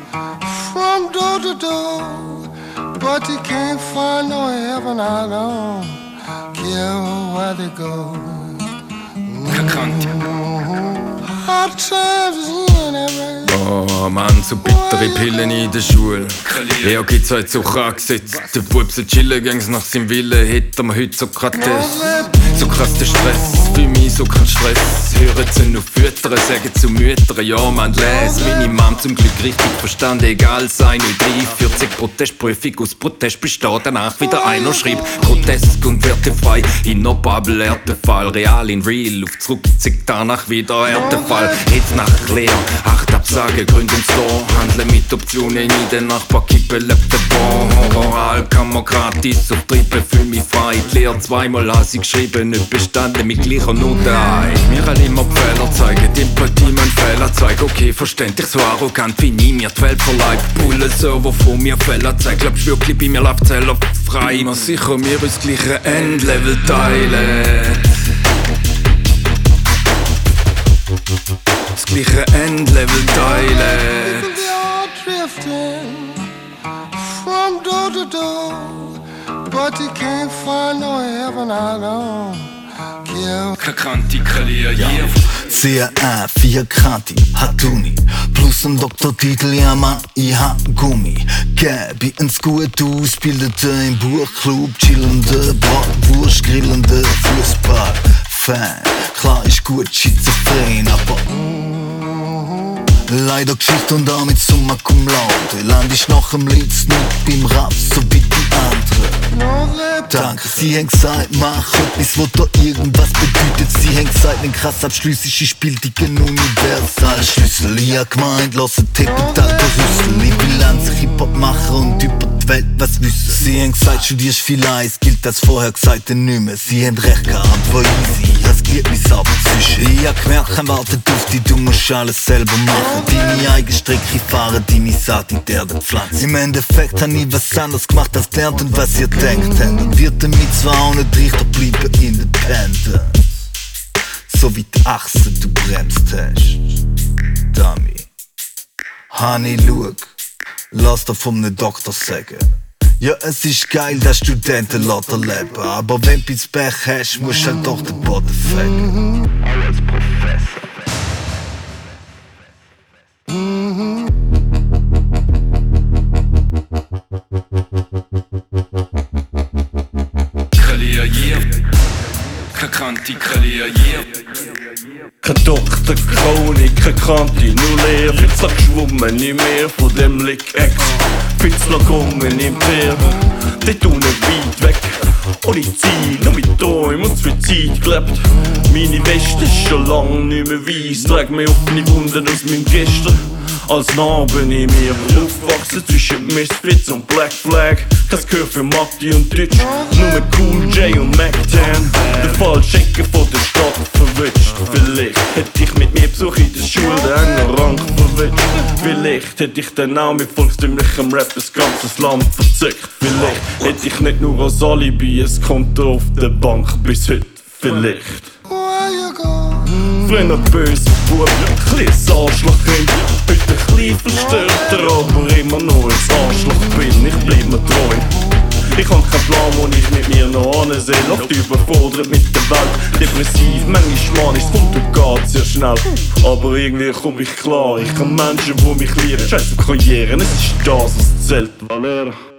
from door to door, but he can't find no heaven. I don't care where they go. Hard times in every. Oh Mann, so bittere Pillen in der Schule. Ja, gibt's heute so angesetzt. Der Bub soll chillen, ging's nach seinem Willen. Hätte man heute so grad so krass der Stress. Für mich so kein Stress. Hören sie auf Füttern, sagen zu Müttern, ja man lässt. Meine Mom zum Glück richtig verstanden, egal sein 0,340 Protestprüfung aus Protest besteht. Danach wieder einer schreibt Protest und wertefrei. In der Bubble Härtefall, real in real. Auf zurück zieht danach wieder Härtefall. Jetzt nach leer, 8 Absagen, gründen Store. Handeln mit Optionen in den Nachbar, kippen, lebt der Bon. Oral kann man gratis auf Trippen, fühl mich frei. Die Lehre zweimal has ich geschrieben, nicht bestanden mit gleicher Note ein. Mir all immer die Fehler zeigen, die Empathie mein Fehler zeigen. Okay, verständlich, so arrogant wie nie mir die Welt verleiht. Bullen-Server von mir Fehler zeigen, glaubst wirklich bei mir läuft Zeller frei. Immer sicher, wir uns gleiche Endlevel teilen. Das gleiche Endlevel teilen. From door to door, but he can't find no heaven. I don't care. Kanti Kalia, yeah. CA 4 Kanti, Hatuni, plus ein Doktortitel, ja Mann, ich hab Gummi. Gabi ins Gut aus, bildete im Buchclub, chillende Bratwurst, grillende Fußball. Fan, klar ist gut schizophren, aber leider Geschichte und damit Summa cum laude. Land ich noch am liebsten beim Rap, so wie die anderen. Danke, sie haben gesagt, mach etwas, wo da irgendwas bedeutet. Sie haben gesagt, wenn krass abschließend ich spiel die Universalschlüssel. Ich hab gemeint, lass ein Tippen, da der Rüssel. Ich will an sich Hip-Hop machen und über die Welt was wissen. Sie haben gesagt, studierst viel Eis, gilt das vorher gesagt nicht mehr. Sie haben recht gehabt, war easy, das geht mich ab zwischen. Ich hab gemerkt, kein Warten auf dich, du musst alles selber machen. Deine eigene Strecke fahren, deine Saat in der Pflanze. Im Endeffekt hab ich was anderes gemacht als gelernt und was ihr denkt habt. Und wird damit zwar auch nicht Richter bleiben independent. So wie die Achse du bremst hast. Dummy. Honey, schau, lass dir von nem Doktor sagen. Ja, es ist geil, dass Studenten leben. Aber wenn du Pech hast, musst du halt doch den Boden fegen. Als Professor. Kanti Kalia, yeah. Kein Doktor, Chronik, kein Kanti, nur leer. Fitz noch geschwommen, nicht mehr von dem Lick-Ex. Fitz noch kommen im Meer, dort unten weit weg. Ohne Ziel, nur mit Träumen und zu viel Zeit gelebt. Meine Weste ist schon lang nicht mehr weiss. Trag mir offene Wunden aus meinem Gestern. Als Narben in mir aufwachsen zwischen Misfits und Black Flag. Kein Gehör für Matti und Deutsch, nur Cool J und Mac 10. Der falsche Ecke von der Stadt verwitscht. Vielleicht hätte ich mit mir Besuch in der Schule den engen Rang verwitscht. Vielleicht hätte ich dann auch mit volkstümlichem Rap das ganze Land verzückt. Vielleicht hätte ich nicht nur als Alibi ein Konto auf der Bank bis heute. Vielleicht. Früher böse Bub, ein kleines Arschlochkind. Heute ein bisschen verstörter, aber immer noch ein Arschloch bin. Ich bleib mir treu. Ich hab keinen Plan, wo ich mit mir noch ansehe. Oft überfordert mit der Welt. Depressiv, manchmal manisch, es kommt und geht sehr schnell. Aber irgendwie komm ich klar. Ich hab Menschen, die mich lieben. Scheiß auf Karrieren, es ist das, was zählt. Valera.